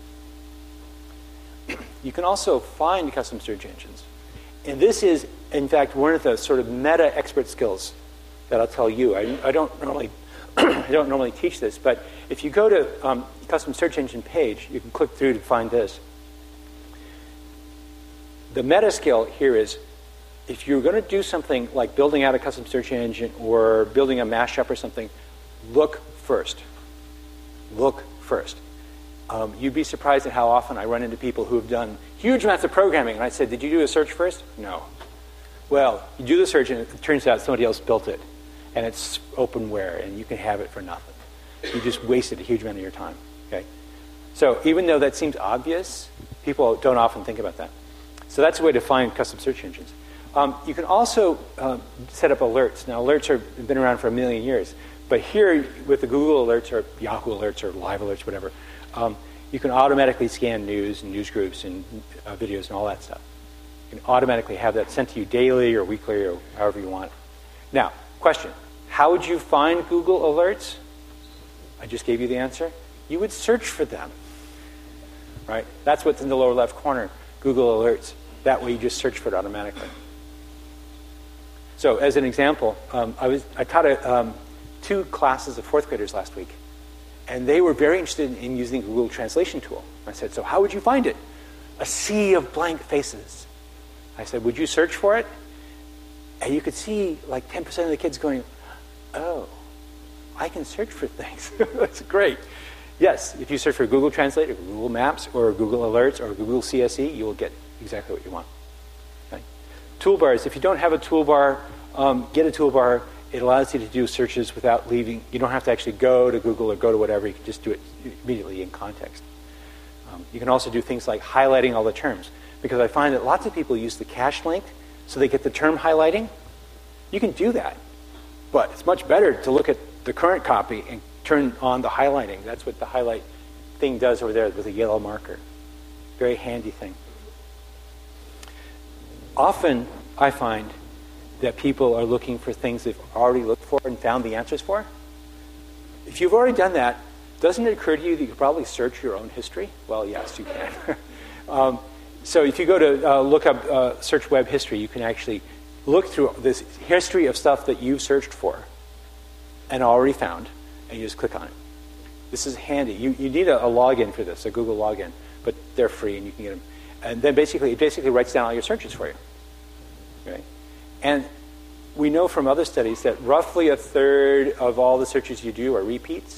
You can also find custom search engines. And this is, in fact, one of the sort of meta expert skills that I'll tell you. I, I don't normally I don't normally teach this, but if you go to um, custom search engine page, you can click through to find this. The meta skill here is, if you're going to do something like building out a custom search engine or building a mashup or something, look first. Look first. Um, you'd be surprised at how often I run into people who have done huge amounts of programming, and I said, did you do a search first? No. Well, you do the search, and it turns out somebody else built it, and it's openware, and you can have it for nothing. You just wasted a huge amount of your time. Okay. So even though that seems obvious, people don't often think about that. So that's a way to find custom search engines. Um, you can also um, set up alerts. Now, alerts are, have been around for a million years. But here, with the Google alerts or Yahoo alerts or Live alerts, whatever, um, you can automatically scan news and news groups and uh, videos and all that stuff. You can automatically have that sent to you daily or weekly or however you want. Now, question. How would you find Google alerts? I just gave you the answer. You would search for them. Right? That's what's in the lower left corner, Google alerts. That way you just search for it automatically. So as an example, um, I, was, I taught a, um, two classes of fourth graders last week. And they were very interested in, in using the Google Translation tool. I said, so how would you find it? A sea of blank faces. I said, would you search for it? And you could see like ten percent of the kids going, oh, I can search for things. That's great. Yes, if you search for Google Translate or Google Maps or Google Alerts or Google C S E, you will get exactly what you want. Okay. Toolbars. If you don't have a toolbar, um, get a toolbar. It allows you to do searches without leaving. You don't have to actually go to Google or go to whatever. You can just do it immediately in context. Um, you can also do things like highlighting all the terms. Because I find that lots of people use the cache link so they get the term highlighting. You can do that. But it's much better to look at the current copy and turn on the highlighting. That's what the highlight thing does over there with a yellow marker. Very handy thing. Often I find that people are looking for things they've already looked for and found the answers for. If you've already done that, doesn't it occur to you that you could probably search your own history? Well, yes, you can. um, so if you go to uh, look up uh, search web history, you can actually look through this history of stuff that you've searched for and already found, and you just click on it. This is handy. You, you need a, a login for this, a Google login, but they're free and you can get them. And then basically, it basically writes down all your searches for you. Okay? And we know from other studies that roughly a third of all the searches you do are repeats.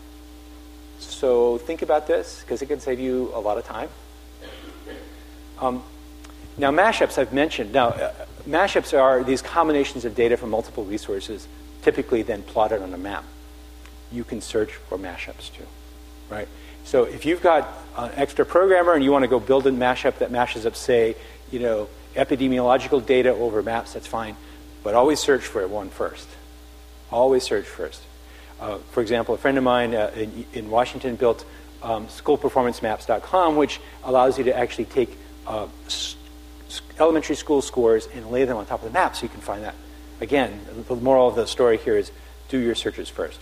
So think about this, because it can save you a lot of time. Um, now, mashups I've mentioned. Now, uh, mashups are these combinations of data from multiple resources, typically then plotted on a map. You can search for mashups too, right? So if you've got an extra programmer and you want to go build a mashup that mashes up, say, you know, epidemiological data over maps, that's fine. But always search for one first. Always search first. Uh, for example, a friend of mine uh, in, in Washington built um, school performance maps dot com, which allows you to actually take uh, s- elementary school scores and lay them on top of the map so you can find that. Again, the moral of the story here is do your searches first.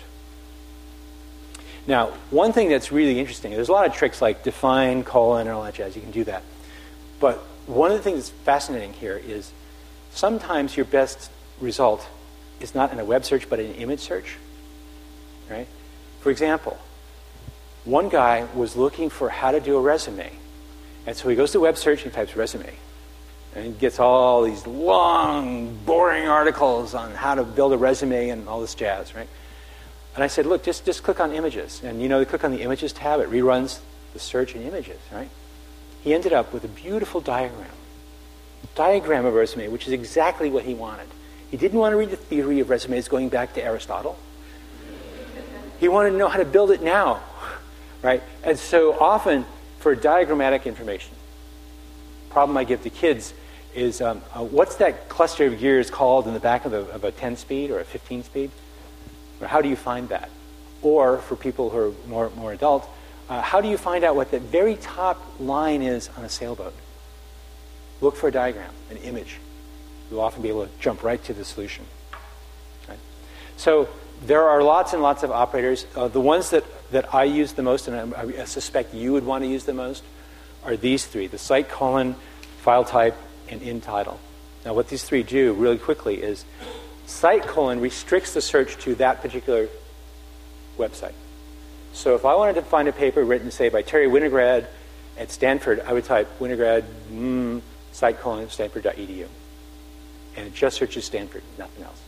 Now, one thing that's really interesting, there's a lot of tricks like define, colon, and all that jazz. You can do that. But one of the things that's fascinating here is sometimes your best result is not in a web search, but in an image search. Right? For example, one guy was looking for how to do a resume. And so he goes to web search and types resume. And he gets all these long, boring articles on how to build a resume and all this jazz, right? And I said, look, just, just click on images. And you know, you click on the images tab, it reruns the search in images, right? He ended up with a beautiful diagram. Diagram of a resume, which is exactly what he wanted. He didn't want to read the theory of resumes going back to Aristotle. He wanted to know how to build it now, right? And so often, for diagrammatic information, problem I give to kids is, um, uh, what's that cluster of gears called in the back of a, of a ten speed or a fifteen speed? Or how do you find that? Or for people who are more, more adult, uh, how do you find out what the very top line is on a sailboat? Look for a diagram, an image. You'll often be able to jump right to the solution. Right? So there are lots and lots of operators. Uh, the ones that, that I use the most, and I, I suspect you would want to use the most, are these three, the site colon, file type, and in title. Now what these three do really quickly is site colon restricts the search to that particular website. So if I wanted to find a paper written, say, by Terry Winograd at Stanford, I would type Winograd, mm, site colon, stanford dot e d u. and it just searches Stanford, nothing else.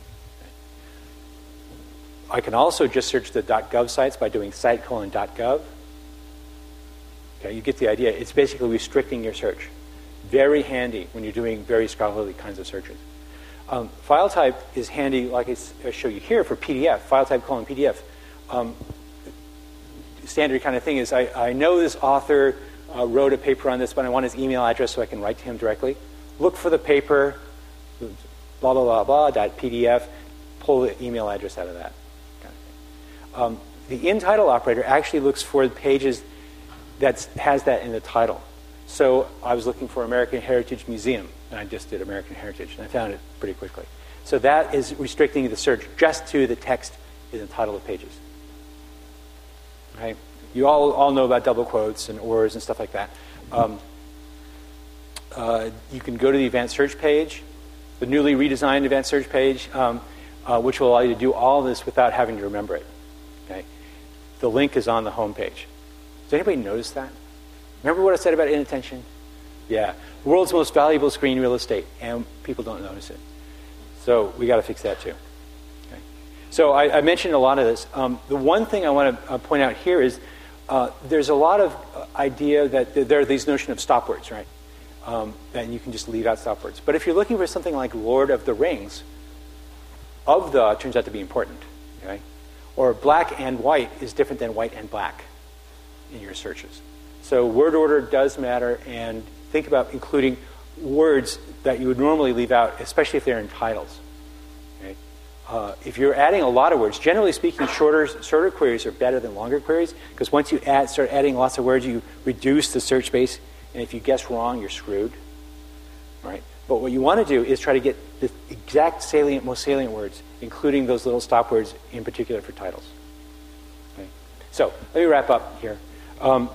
I can also just search the .gov sites by doing site colon .gov. Okay, you get the idea. It's basically restricting your search. Very handy when you're doing very scholarly kinds of searches. Um, file type is handy, like I, s- I show you here, for P D F. File type colon P D F. Um, standard kind of thing is I, I know this author uh, wrote a paper on this, but I want his email address so I can write to him directly. Look for the paper, blah, blah, blah, blah, dot P D F, pull the email address out of that. Kind of thing. Um, the in-title operator actually looks for the pages that has that in the title. So I was looking for American Heritage Museum, and I just did American Heritage, and I found it pretty quickly. So that is restricting the search just to the text in the title of pages. Okay? You all, all know about double quotes and ors and stuff like that. Um, uh, you can go to the advanced search page, the newly redesigned advanced search page, um, uh, which will allow you to do all this without having to remember it. Okay? The link is on the home page. Does anybody notice that? Remember what I said about inattention? Yeah. The world's most valuable screen real estate, and people don't notice it. So we got to fix that too. Okay. So I, I mentioned a lot of this. Um, the one thing I want to uh, point out here is uh, there's a lot of uh, idea that th- there are these notion of stop words, right? Um, and you can just leave out stop words. But if you're looking for something like Lord of the Rings, of the turns out to be important. Okay? Or black and white is different than white and black in your searches. So word order does matter, and think about including words that you would normally leave out, especially if they're in titles. Okay? Uh, if you're adding a lot of words, generally speaking, shorter shorter queries are better than longer queries, because once you add start adding lots of words, you reduce the search space, and if you guess wrong, you're screwed. Right? But what you want to do is try to get the exact salient, most salient words, including those little stop words, in particular for titles. Okay? So let me wrap up here. Um,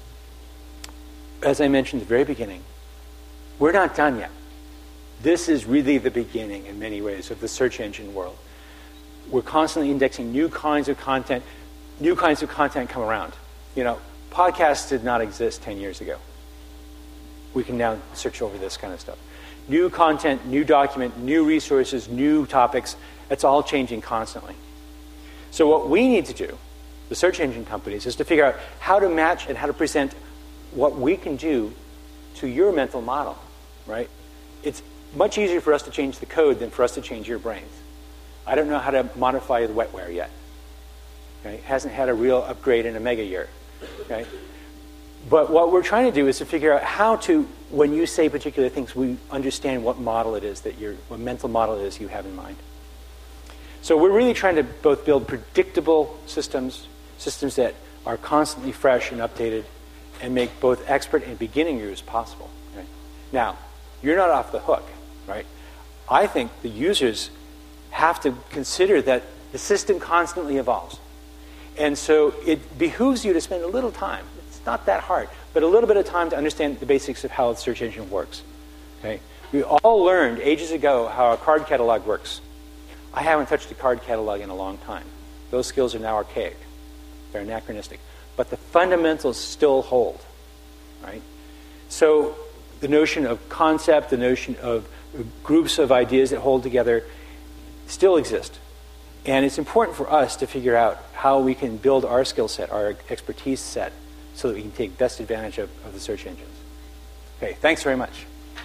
as I mentioned at the very beginning, we're not done yet. This is really the beginning, in many ways, of the search engine world. We're constantly indexing new kinds of content. New kinds of content come around. You know, podcasts did not exist ten years ago. We can now search over this kind of stuff. New content, new document, new resources, new topics. It's all changing constantly. So what we need to do, the search engine companies, is to figure out how to match and how to present what we can do to your mental model, right? It's much easier for us to change the code than for us to change your brains. I don't know how to modify the wetware yet. Okay? It hasn't had a real upgrade in a mega year. Okay? But what we're trying to do is to figure out how to, when you say particular things, we understand what model it is that you're, what mental model it is you have in mind. So we're really trying to both build predictable systems, systems that are constantly fresh and updated, and make both expert and beginning users possible. Right? Now, you're not off the hook, right? I think the users have to consider that the system constantly evolves. And so it behooves you to spend a little time. It's not that hard, but a little bit of time to understand the basics of how the search engine works. Okay? We all learned ages ago how a card catalog works. I haven't touched a card catalog in a long time. Those skills are now archaic. They're anachronistic. But the fundamentals still hold, right? So the notion of concept, the notion of groups of ideas that hold together still exist. And it's important for us to figure out how we can build our skill set, our expertise set, so that we can take best advantage of, of the search engines. Okay, thanks very much.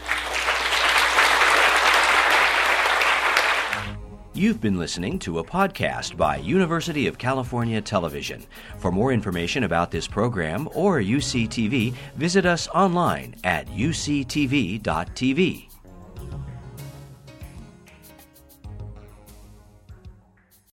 You've been listening to a podcast by University of California Television. For more information about this program or U C T V, visit us online at U C T V dot T V.